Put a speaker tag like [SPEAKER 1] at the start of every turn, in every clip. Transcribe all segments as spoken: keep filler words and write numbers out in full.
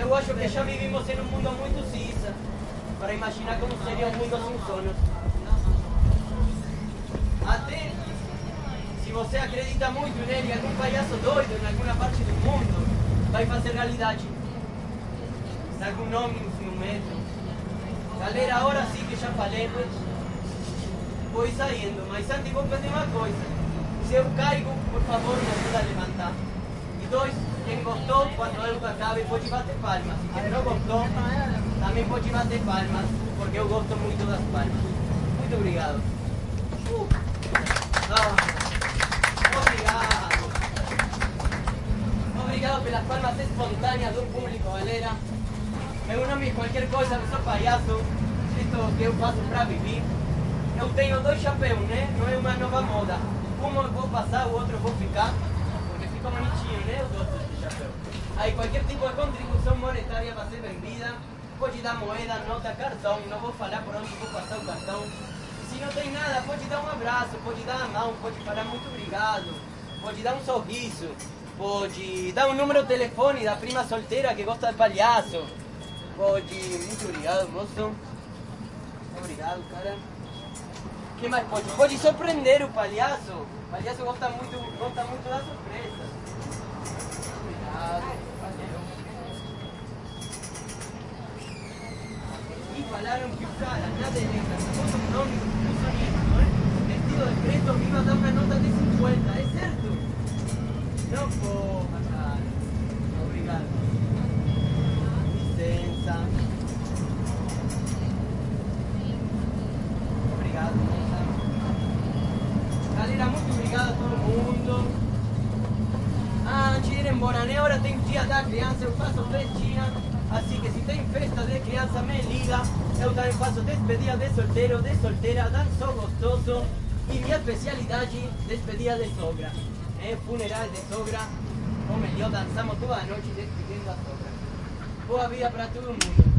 [SPEAKER 1] Eu acho que já vivimos em um mundo muito cisa para imaginar como seria um mundo sem sonos. Até se você acredita muito nele, em algum palhaço doido em alguma parte do mundo vai fazer realidade. Em algum ônibus no metro. Galera, agora sim que já falei, vou ir saindo, mas antes vou pedir uma coisa. Se eu caigo, por favor, me ajuda a levantar. E dois, quem gostou, quando eu acabe, pode bater palmas. E quem não gostou, também pode bater palmas, porque eu gosto muito das palmas. Muito obrigado. Uh. Ah. Obrigado. Obrigado pelas palmas espontâneas do público, galera. Meu nome é qualquer coisa, eu sou palhaço. Isto que eu faço para viver. Eu tenho dois chapéus, né? Não é uma nova moda. Um eu vou passar, o outro eu vou ficar. Porque fica bonitinho, né? Eu gosto desse chapéu. Aí qualquer tipo de contribuição monetária vai ser bem-vinda. Pode dar moeda, nota, cartão. Não vou falar por onde vou passar o cartão. Se não tem nada, pode dar um abraço, pode dar a mão, pode falar muito obrigado. Pode dar um sorriso. Pode dar um número de telefone da prima solteira que gosta de palhaço. Pode... Muito obrigado, moço. Obrigado, cara. O que mais pode? Pode surpreender o palhaço. O palhaço gosta muito, gosta muito da surpresa. Obrigado. Valeu. E falaram que o cara, na direita, sacou o nome do sonista, não é? Vestido de preto, me vai dar uma nota de cinquenta, é certo? Não, porra, cara. Obrigado. Licença. Obrigado, moça. Galera, muito obrigado a todo mundo. Ah, antes de ir embora, né? Agora tem dia da criança, eu faço festinha. Assim que se tem festa de criança, me liga. Eu também faço despedida de solteiro, de solteira, danço gostoso. E minha especialidade, despedida de sogra. É funeral de sogra. Ou melhor, dançamos toda a noite despedindo a sogra. Boa vida para todo mundo.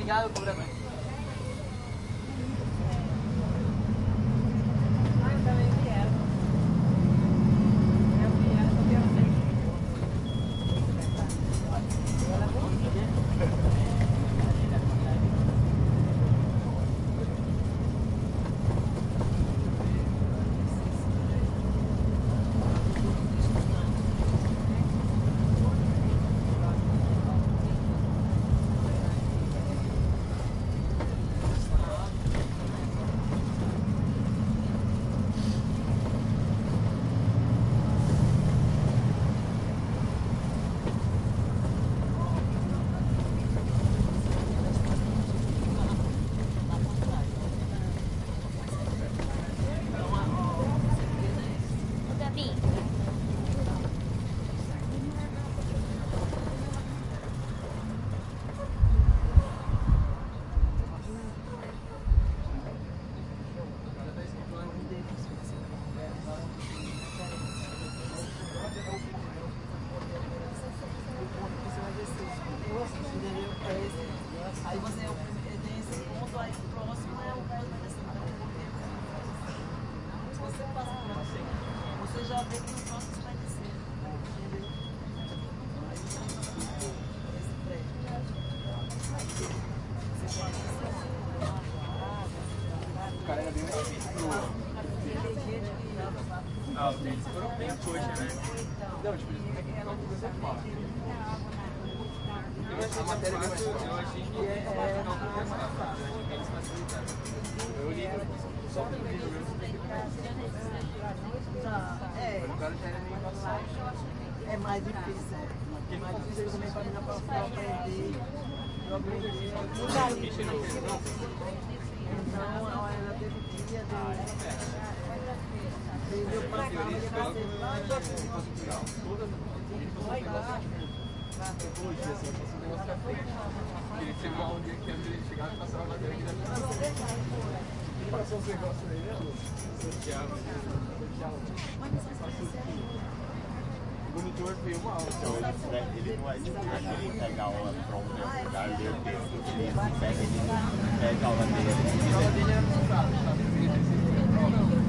[SPEAKER 1] Obrigado, cobra mais.
[SPEAKER 2] Ah, eu também quero. Eu quero, eu quero ver. Ela é bonita.
[SPEAKER 3] Aí você tem esse ponto, aí o próximo é o cara vai descer para o se você passa por você, você já vê que no próximo você vai descer. Entendeu? Aí você vai descer esse prédio. Aí você pode descer.
[SPEAKER 4] O cara era bem mais difícil pro... Ah, os dentes foram bem coxa, né? Não, tipo, eles não querem que você fala. Eu achei a matéria bem mais fácil. Eu achei que é mais fácil. Eu achei que eles facilitaram. Eu li só pelo vídeo mesmo.
[SPEAKER 3] É,
[SPEAKER 4] O cara já era meio embaçado.
[SPEAKER 3] é mais difícil. É mais difícil também para mim na próxima eu aprender. Eu aprendi. Então, ela teve dia de... Eu passava de nascer lá e
[SPEAKER 4] Hoje, assim, fosse um negócio pra frente. Queria chegar um dia que ele chegava e passava a matéria aqui da frente. E passou uns negócios aí, né, Lu? Sorteava, sorteava. O monitor veio uma aula.
[SPEAKER 5] Então, ele, ele não é tipo ele pega a aula pronta em algum lugar, lê o texto, ele pega, ele pega a aula dele.
[SPEAKER 4] A aula dele era mostrada, sabe? Ele fez esse prova.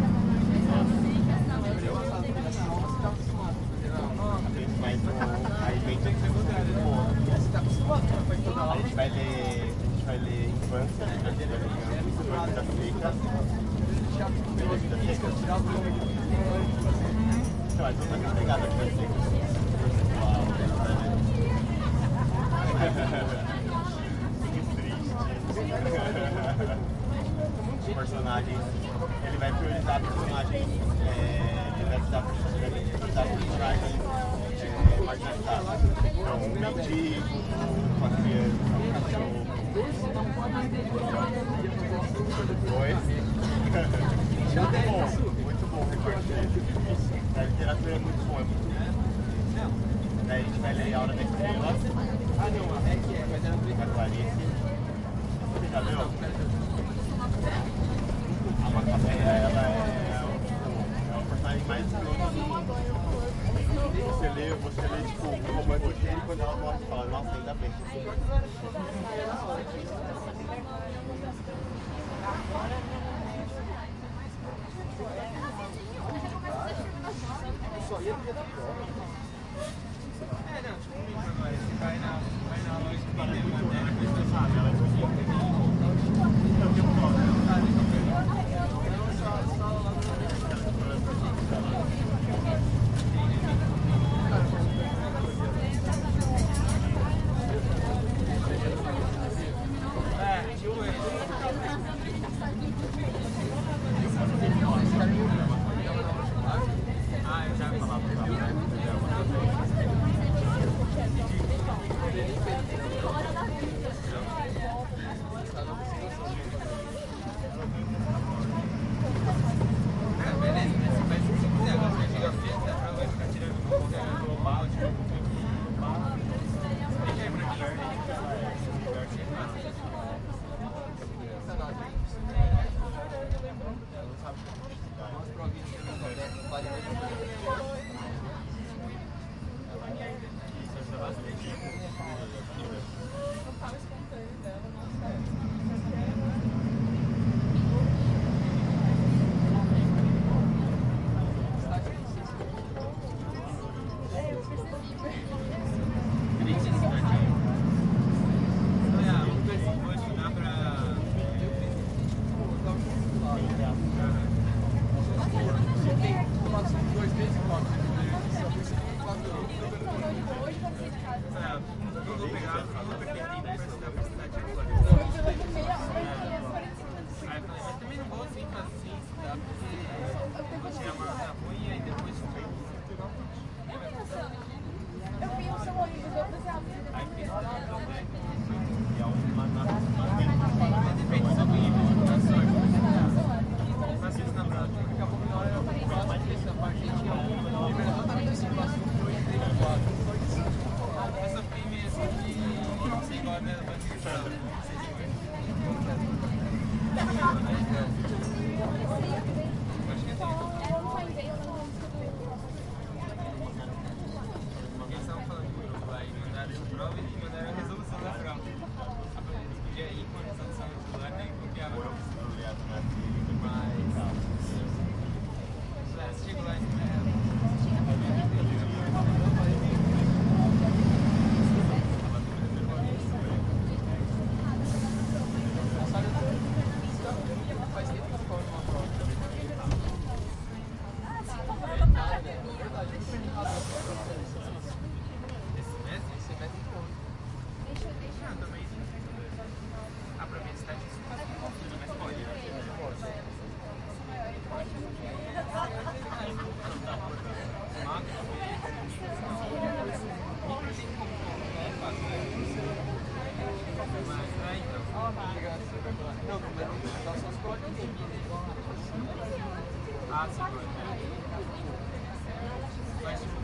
[SPEAKER 5] Mas aí vem tudo
[SPEAKER 4] Você tá acostumado, né? Faz toda a
[SPEAKER 5] a
[SPEAKER 4] aula.
[SPEAKER 5] gente vai ler, a gente vai ler infância, a gente vai ler infância da seca, vida seca.
[SPEAKER 4] Tirar o problema de
[SPEAKER 5] Então, é toda essa pegada que vai ser conceitual, que personagens, ele vai priorizar personagens, é, ele vai precisar priorizar personagens é, marginalizados. Então, um mendigo, uma criança, um cachorro. Oi? Muito bom, muito bom o recorte dele. A literatura é muito bom, é muito bom. Daí a gente vai ler A Hora da Estrela.
[SPEAKER 4] Ah, não, é que é, mas era
[SPEAKER 5] Da Clarice. Você já leu? A Macabéia, ela é, é o personagem mais escroto do mundo. Você lê, você lê tipo um romance dele quando ela morre e fala, nossa, ainda bem.
[SPEAKER 4] só ia ter
[SPEAKER 6] É, não, tipo, um livro agora, você vai na, vai na loja que tem matéria,
[SPEAKER 5] Ela é sabe, ela é tipo
[SPEAKER 6] Ah, sim, pode. Mas